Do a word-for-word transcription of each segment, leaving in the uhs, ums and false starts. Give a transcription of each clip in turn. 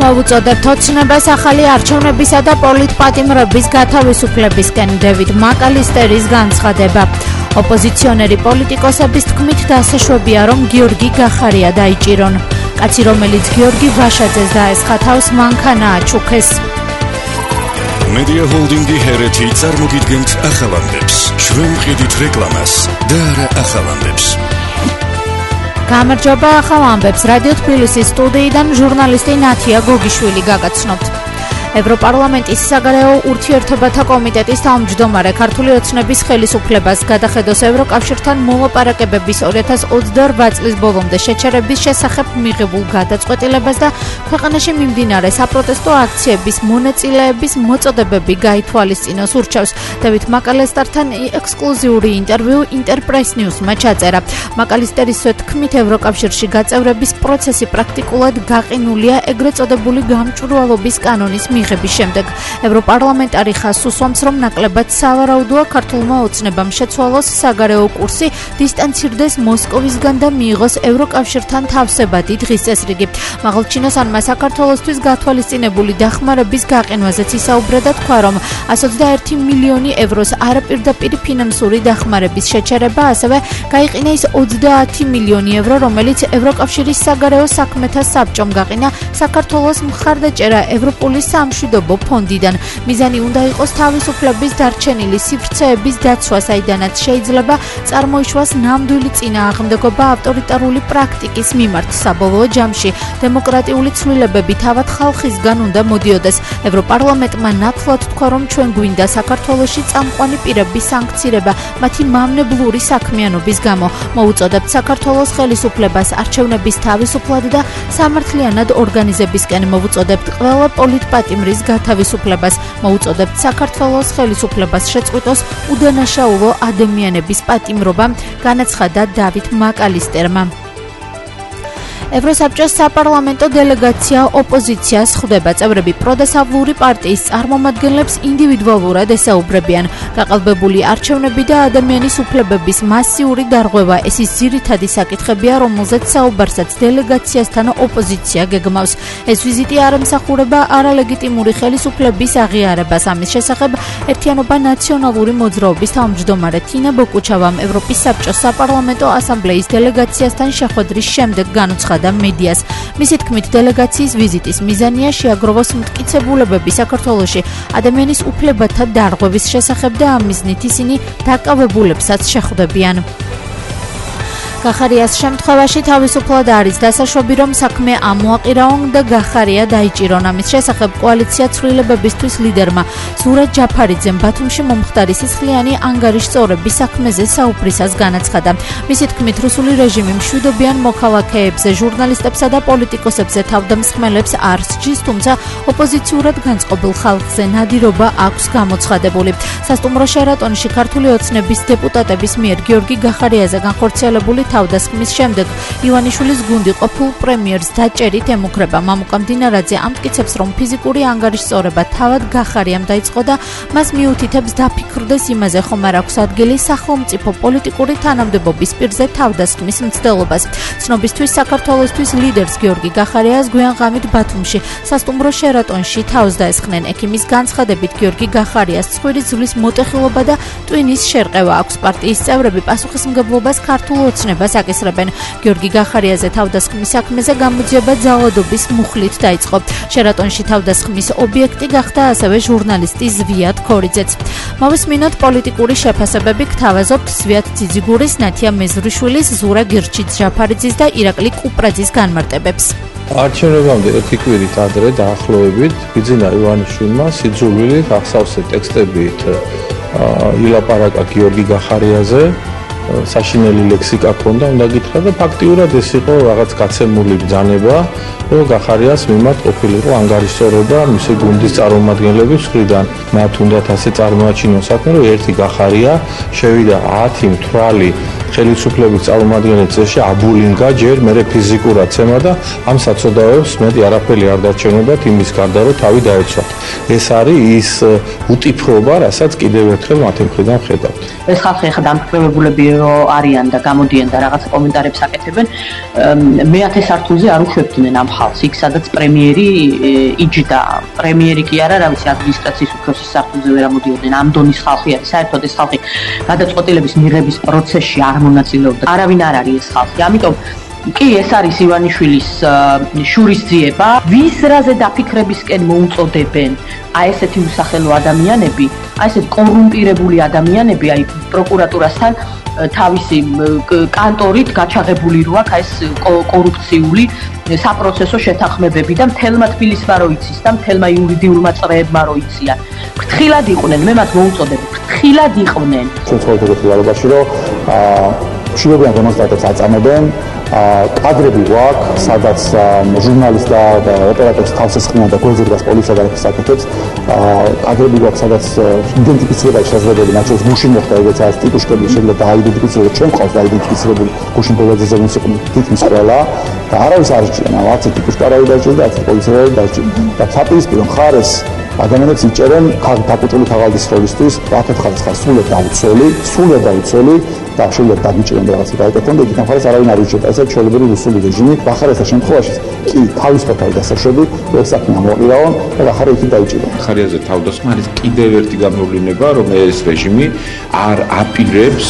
მოვუწოდებთ ოცნებას ახალი არჩევნებისა და პოლიტპატიმრობის გათავისუფლებისკენ დევიდ მაკალისტერის განცხადება. ოპოზიციონერი პოლიტიკოსების თქმით დასაშვებია, რომ გიორგი გახარია დაიჭირონ. კაცი, რომელიც გიორგი ვაშაძეს დაესხა თავს, მანქანა აჩუქეს. Media Holdingi ჰერეთი წარმოგიდგენთ ახალამდებს. ჩვენ ვყიდით რეკლამას და არა ახალამდებს. გამარჯობა ახალამდებს. რადიო თბილისის სტუდიიდან ჟურნალისტი ნათია გოგიშვილი გაგაცნობთ. ევროპარლამენტის საგარეო ურთიერთობათა კომიტეტის თავმჯდომარე ქართული ოცნების ხელისუფლებას გადახედოს ევროკავშირთან მოლაპარაკებების ორი ათას ოცდაორბა წლის ბოლომდე შეჩერების შესახებ მიღებულ გადაწყვეტილებას და ქვეყანაში მიმდინარე საპროტესტო აქციების მონაწილეების მოწოდებები გაითვალისწინოს ურჩევს. დევიდ მაკალისტერთან ექსკლუზიური ინტერვიუ ინტერპრეს ნიუსმა ჩაწერა. მაკალისტერის თქმით, ევროკავშირში გაწევრების პროცესი პრაქტიკულად გაყინულია ეგრეთ წოდებული გამჭვირვალობის კანონის მიღების შემდეგ. ევროპარლამენტარი ხაზს უსვამს, რომ ნაკლებად სავარაუდოა ქართულმა ოცნებამ შეცვალოს საგარეო კურსი, დისტანცირდეს მოსკოვისგან და მიიღოს ევროკავშირთან თავსებადი დღის წესრიგი. მაღალჩინოს ანმა საქართველოსთვის გათვალისწინებული დახმარების გაყინვაზეც ისაუბრა და თქვა, რომ εκατს ოცდაერთი მილიონი ევროს არაპირდაპირი ფინანსური დახმარების შეჩერება, ასევე გაიყინა ის ოცდაათი მილიონი ევრო, რომელიც ევროკავშირის საგარეო საქმეთა საბჭომ გაყინა საქართველოს მხარდაჭერა ევროპოლის სამშვიდობო ფონდიდან. მიზანი უნდა იყოს თავისუფლების დარჩენილი სივრცეების დაცვა, საიდანაც შეიძლება წარმოიშვას ნამდვილი წინააღმდეგობა ავტორიტარული პრაქტიკის მიმართ. საბოლოო ჯამში დემოკრატიული ცვლილებები თავად ხალხისგან უნდა მოდიოდეს. ევროპარლამენტმა ნათლად თქვა, რომ ჩვენ გვინდა საქართველოში წამყვანი პირების სანქცირება მათი მამნებლური საქმიანობის გამო. მოვუწოდებთ საქართველოს ხელისუფლებას არჩევნების თავისუფლად და სამართლიანად ორგანიზებისკენ. მოვუწოდებთ ყველა პოლიტპატიმრის გათავისუფლებას. მოვუწოდებთ საქართველოს ხელისუფლებას შეწყვიტოს უდანაშაულო ადამიანების პატიმრობა, განაცხადა დავით მაკალისტერმა. ევროსაბჭოს საპარლამენტო დელეგაცია ოპოზიციას ხვდება. წევრები პროდესავლური პარტიის წარმომადგენლებს ინდივიდუალურად ესაუბრებიან. გაყალბებული არჩევნები და ადამიანის უფლებების მასიური დარღვევა ეს ის ძირითადი საკითხებია, რომელზეც საუბარსაც დელეგაციასთან ოპოზიცია გეგმავს. ეს ვიზიტი არ ემსახურება არალეგიტიმური ხელისუფლების აღიარებას. ამის შესახებ ერთიანობა ნაციონალური მოძრაობის თავმჯდომარე თინა ბოკუჩავამ ევროპის საბჭოს საპარლამენტო ასამბლეის დელეგაციასთან შეხვედრის შემდეგ განუცხადა მედიას. მისი თქმით, დელეგაციის ვიზიტის მიზანია შეაგროვოს მტკიცებულებები საქართველოში ადამიანის უფლებათა დარღვევის შესახებ და ამ მიზნით ისინი დაკავებულებსაც შეხვდებიან. გახარიას შემთხვევაში თავისუფლად არის დასაშვები, რომ საქმე ამოაყირაონ და გახარია დაიჭირონ. ამის შესახებ კოალიცია ცვლილებებისთვის ლიდერმა ზურაბ ჯაფარიძემ ბათუმში მომხდარი სისხლიანი ანგარიშწორების საქმეზე საუბრისას განაცხადა. მისი თქმით, რუსული რეჟიმი მშვიდობიან მოქალაქეებზე, ჟურნალისტებსა და პოლიტიკოსებზე თავდამსხმელებს არ სჯის, თუმცა ოპოზიციურად განწყობილ ხალხზე ნადირობა აქვს გამოცხადებული. სასტუმრო შერატონში ქართული ოცნების დეპუტატების მიერ გიორგი გახარიაზე განხორციელებული თავდასხმის შემდეგ ივანიშვილის გუნდი ყოფილ პრემიერს დაჭერით ემუქრება. მამუკა მდინარაძე ამტკიცებს, რომ ფიზიკური ანგარიშწორება თავად გახარიამ დაიწყო და მას მიუთითებს დაფიქრდეს იმაზე, ხომ არ აქვს ადგილი სახელმწიფო პოლიტიკური თანამდებობის პირზე თავდასხმის მცდელობას. ცნობისთვის, საქართველოსთვის ლიდერს გიორგი გახარიას გვიან ღამით ბათუმში სასტუმრო შერატონში თავს დაესხნენ. ექიმის განცხადებით, გიორგი გახარიას ცხვირის ძვლის მოტეხილობა და ტვინის შერყევა აქვს. პარტიის წევრები პასუხისმგებლობას ქართულ ოცნებას აკისრებენ. გიორგი გახარიაზე თავდასხმის საქმეზე გამოძიება ძალადობის მუხლით დაიწყო. შერატონში თავდასხმის ობიექტი გახდა ასევე ჟურნალისტი ზვიად ქორიძეც. მოვისმინოთ პოლიტიკური შეფასებები, გთავაზობთ ზვიად ძიძიგურის, ნათია მეზრიშვილის, ზურა გირჩიც-ჯაფარიძის და ირაკლი კუპრაძის განმარტებებს. არჩევნებამდე ერთი კვირით ადრე დაახლოებით ბიძინა ივანიშვილმა სიძულვილი გახსავსე ტექსტებით ილაპარაკა გიორგი გახარიაზე. საშინელი ლექსიკა ქონდა, უნდა გითხრა და ფაქტიურად ეს იყო რაღაც გაცემული ბრძანება, რომ გახარიას მიმართ ყოფილიყო ანგარიშწორება მისი გუნდის წარმომადგენლების მხრიდან. მათ უნდათ ასე წარმოაჩინონ საქმე, რომ ერთი გახარია შევიდა ათი მთვრალი ხელისუფლების წარმომადგენლის წესში აბულინგა ჯერ მერე ფიზიკურად ცემა და ამ საცოდავებს მეტი არაფერი არ დარჩენებათ იმის გარდა რომ თავი დაეცვათ. ეს არის ის უტიფრობა, რასაც კიდევ ერთხელ მათი მხრიდან ხედავთ. ეს ხალხი ახლა დამკვირვებულები არიან და გამოდიან და რაღაც კომენტარებს აკეთებენ. მეათე სართულზე არ უშვებდნენ ამ ხალხს, იქ სადაც პრემიერი იჯდა. პრემიერი კი არა, რა ვიცი, ადმინისტრაციის უფროსის სართულზე ვერ ამოდიოდნენ. ამ დონის ხალხი არის. საერთოდ ეს ხალხი გადაწყვეტილების მიღების პროცესში არ მონაწილეობდა. არავინ არ არის ეს ხალხი. ამიტომ კი ეს არის ივანიშვილის შურისძიება. ვის რაზე დაფიქრებისკენ მოუწოდებენ აი ესეთი უსახელო ადამიანები, აი ესეთ კორუმპირებული ადამიანები, აი პროკურატურასთან თავისი კანტორით გაჩაღებული რო აქვს ეს კორუფციული საპროცესო შეთანხმებები და მთელმა თბილისმა რო იცის და მთელმა იურიდიულმა წრეებმა რო იციან. ფრთხილად იყვნენ, მე მათ მოუწოდებ, ფრთხილად იყვნენ. შეცვალეთ რეალობაში რომ მშვიდობიან დემონსტრანტებს აწამებენ, კადრები გვაქვს, სადაც ჟურნალისტ და ოპერატორს თავს ესხმიან და გველზე დგას პოლიცია და აკეთებს. კადრები გვაქვს, სადაც იდენტიფიცირება შესაძლებელი, მათ შორის გუშინ მოხდა ეგეც არის ტიტუშკები შეიძლება დაიდენტიფიციროს, ჩვენ ყავს დაიდენტიფიცირებული გუშინ ბოლოზე ვინც იყო თითქმის ყველა და არავის არ ჭიან, არც ტიტუშკა არ დაიჭერა და არც პოლიცია არ დაიჭერა. და საპირისპირო მხარეს ადამიანებს იჭერენ დაკუჭული თაღალდის როლისთვის, რათო ხალხს სულად დაუცველი, სულად დაუცველი და შეიძლება დაგიჭირენ და რაღაცა დაეკეთონ და იქიდან მხარეს არავინ არ უჭერდა. ესე ჩვეულებრივი რუსული რეჟიმი, ახალ შემთხვევაში კი თავისუფლად დასაშვები, ეს საქმე ამოყირაონ და ახლა იქით დაიჭირენ. ხარიაზე თავდასხმა არის კიდევ ერთი გამოვლინება, რომ ეს რეჟიმი არ აპირებს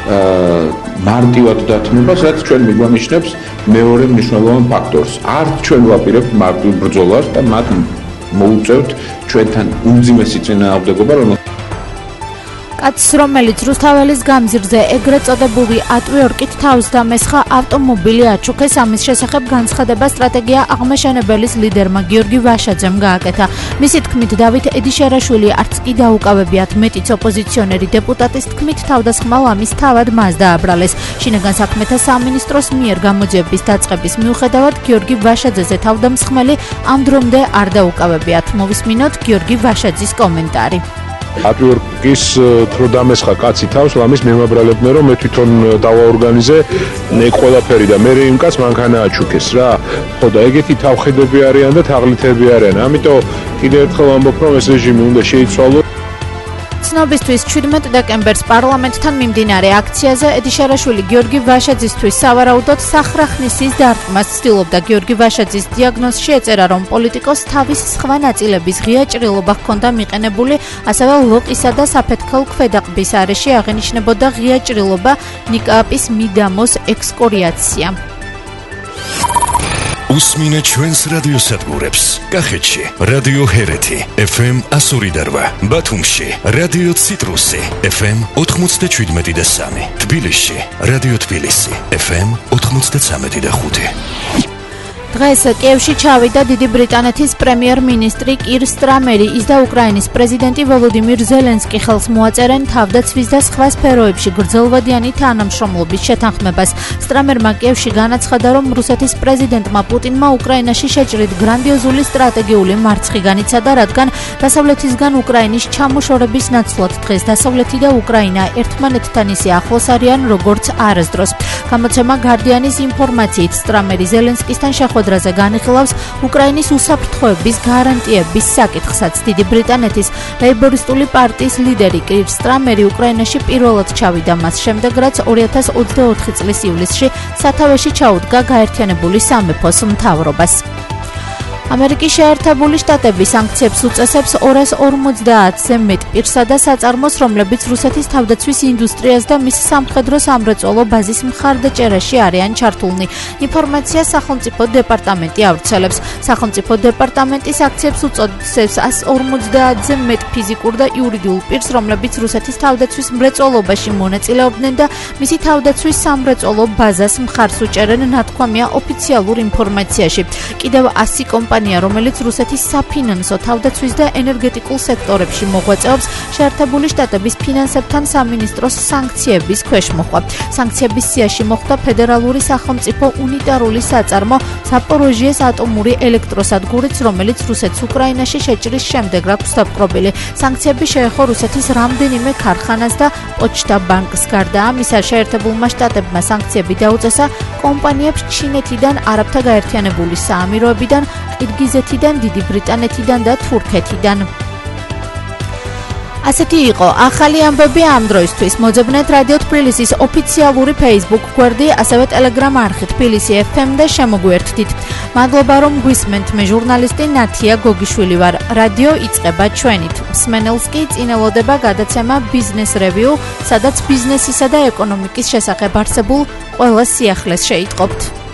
მარტივად დათმობას, რაც ჩვენ მიგვანიშნებს მეორე მნიშვნელოვან ფაქტორს. არ ჩვენ ვაპირებთ მარტივ ბრძოლას და მათ მოუწევთ ჩვენთან უმძიმესი წინააღმდეგობა, რომელიც კაცს, რომელიც რუსთაველის გამზირზე ეგრეთ წოდებული ატვიორკით თავს დამესხა ავტომობილი აჩუქეს, ამის შესახებ განცხადება სტრატეგია აღმაშენებელის ლიდერმა გიორგი ვაშაძემ გააკეთა. მისი თქმით, დავით ედიშერაშვილი არც კი დაუკავებიათ, მეტიც ოპოზიციონერი დეპუტატის თქმით, თავდასხმაო ამის თავად მას დააბრალეს. შინაგან საქმეთა სამინისტროს მიერ გამოძიების დაწყების მიუხედავად გიორგი ვაშაძეზე თავდამსხმელი ამ დრომდე არ დაუკავებიათ. მოვისმინოთ გიორგი ვაშაძის კომენტარი. ატვიორკის თრო დამესხა კაცი თავს, ამის მემაბრალებდნენ, რომ მე თვითონ დავაორგანიზე ყველაფერი და მე იმ კაცს მანქანა აჩუქეს რა. ხო და ეგეთი თავხედები არიან და თაღლითები არიან. ამიტომ კიდევ ერთხელ ვამბობ, რომ ეს რეჟიმი უნდა შეიცვალოს. ცნობისთვის ჩვიდმეტ დეკემბერს პარლამენტთან მიმდინარე აქციაზე ედიშერაშვილი გიორგი ვაშაძისთვის სავარაუდოდ სახრახნისის დარტყმას ცდილობდა. გიორგი ვაშაძის დიაგნოზში ეწერა, რომ პოლიტიკოს თავის სხვა ნაწილების ღია ჭრილობა ჰქონდა მიყენებული, ასევე ლოყისა და საფეთქელ ქვედაყბის არეში აღენიშნებოდა ღია ჭრილობა, ნიკააპის მიდამოს ექსკორიაცია. უსმინე ჩვენს რადიოსადგურებს. კახეთში რადიო ჰერეთი ეფ ემ one oh eight, ბათუმში რადიო ციტრუსი ეფ ემ ninety-seven და three, თბილისში რადიო თბილისი ეფ ემ ninety-three და five. დღეს კიევში ჩავიდა დიდი ბრიტანეთის პრემიერ-მინისტრი კირ სტრამერი, ის და უკრაინის პრეზიდენტი ვოლოდიმირ ზელენსკი ხელს მოაწერენ თავდაცვის და სხვა სფეროებში გრძელვადიანი თანამშრომლობის შეთანხმებას. სტრამერმა კიევში განაცხადა, რომ რუსეთის პრეზიდენტმა პუტინმა უკრაინაში შეჭრით გრანდიოზული სტრატეგიული მარცხი განიცადა, რადგან დასავლეთისგან უკრაინის ჩამოშორების ნაცვლად დღეს დასავლეთი და უკრაინა ერთმანეთთან ისე ახლოს არიან, როგორც არასდროს. გამოცემა გარდიანის ინფორმაციით სტრამერი ზელენსკისთან შეხვედრაზე განიხილავს უკრაინის უსაფრთხოების გარანტიების საკითხსაც. დიდი ბრიტანეთის ლეიბორისტული პარტიის ლიდერი კირ სტრამერი უკრაინაში პირველად ჩავიდა მას შემდეგ, რაც two thousand twenty-four წლის ივლისში სათავეში ჩაუდგა გაერთიანებული სამეფოს მთავრობას. ამერიკის შეერთებული შტატები სანქციებს უწესებს two hundred forty-ზე მეტ პირსა და საწარმოს, რომლებიც რუსეთის თავდაცვის ინდუსტრიას და მის სამხედრო სამრეწველო ბაზის მხარდაჭერაში არიან ჩართულნი. ინფორმაციას სახელმწიფო დეპარტამენტი ავრცელებს. სახელმწიფო დეპარტამენტი სანქციებს უწესებს one hundred forty-ზე მეტ ფიზიკურ და იურიდიულ პირს, რომლებიც რუსეთის თავდაცვის მრეწველობაში მონაწილეობდნენ და მისი თავდაცვის სამრეწველო ბაზას მხარს უჭერენ, ნათქვამია ოფიციალურ ინფორმაციაში. კიდევ one hundred კომპანია კომპანია, რომელიც რუსეთის საფინანსო, თავდაცვის და ენერგეტიკულ სექტორებში მოღვაწეობს, შეერთებული შტატების ფინანსებთან სამინისტროს სანქციების ქვეშ მოხდა. სანქციების სიაში მოხვდა ფედერალური სახელმწიფო უნიტარული საწარმო ზაპოროჟიეს ატომური ელექტროსადგურიც, რომელიც რუსეთს უკრაინაში შეჭრის შემდეგ აქვს დაპყრობილი. სანქციები შეეხო რუსეთის რამდენიმე ქარხანას და პოჩტა ბანკს. გარდა ამისა, შეერთებულმა შტატებმა სანქციები დაუწესა კომპანიებს ჩინეთიდან, არაბთა გაერთიანებული საამიროებიდან, ყირგიზეთიდან, დიდი ბრიტანეთიდან და თურქეთიდან. ასეთი იყო ახალი ამბები ამ დროისთვის. მოძებნეთ რადიო თბილისის ოფიციალური Facebook გვერდი, ასევე Telegram არხი თბილისი ეფ ემ და შემოგვიერთდით. მადლობა რომ გვისმენთ. მე ჟურნალისტი ნათია გოგიშვილი ვარ. რადიო იწყება ჩვენით. მსმენელს კი წინელოდება გადაცემა Business Review, სადაც ბიზნესისა და ეკონომიკის შესახებ არსებულ ყველა სიახლეს შეიტყობთ.